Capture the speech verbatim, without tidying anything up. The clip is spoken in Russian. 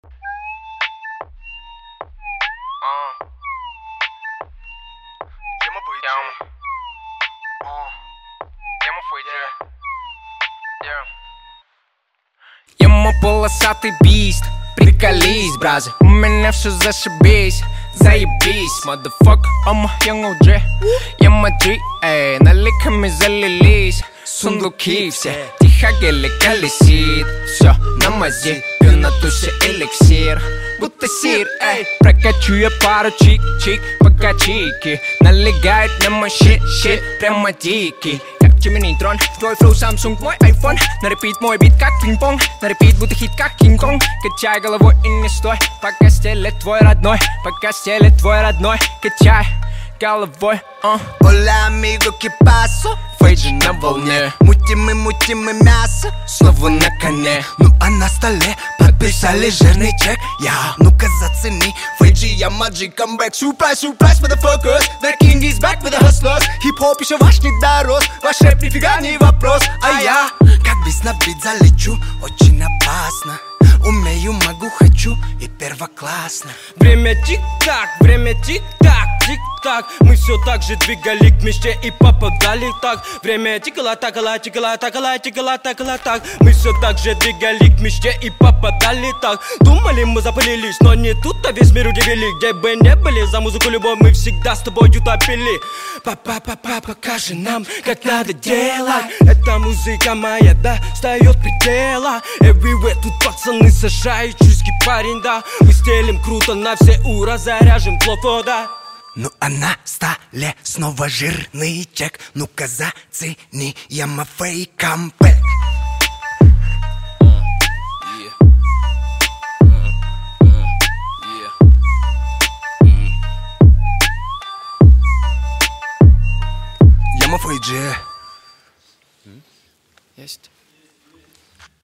Uh. Я мы пойдем. Uh. Я мы пойдем. Yeah. Ему полосатый бист. Приколись, бразер, у меня все зашибись. Заебись, motherfucker, I'm a young о джей. Я маджи, эй, наликами залились. Сундуки все тихо колесит. Все на мазе, пью на тусе эликсир. Будто сир, эй. Прокачу я пару чик-чик, пока чики налегает на мой щит-щит, прямо дикий. Чем нейтрон, твой флоу Samsung, мой iPhone. На репит мой бит как пинг-понг. На репит будто хит как Кинг-Конг. Качай головой и не стой, пока стелет твой родной. Пока стелет твой родной. Качай головой, uh. Hola amigo, ¿qué pasó? Фейджи на волне. Мутим мы, мутим мы мясо. Снова на коне. Ну а на столе подписали жирный чек. Я, ну-ка зацени. Фейджи, я маджи, камбэк. Surprise, surprise, motherfuckers. The king is back with the hustlers. Хип-хоп еще ваш не дорос. Ваш рэп нифига не вопрос. А я, как бис на бит залечу. Очень опасно. Умею, могу, хочу и первоклассно. Время тик-так, время тик-так, тик-так. Мы все так же двигали к мечте и попадали так. Время тикало, такало, тикало, такало, тикало, такало, так. Мы все так же двигали к мечте и попадали так. Думали, мы запылились, но не тут-то весь мир удивили. Где бы не были, за музыку любовь мы всегда с тобою топили. Папа-папа, покажи нам, как надо делать. Эта музыка моя, да, встает предела. Everywhere тут пацаны сажают, чувский парень, да. Мы стелим круто на все ура, заряжем плохо, да. Ну а на столе снова жирный чек. Ну-ка зацени, я мафей камбэк. Я мафей Дже. Есть.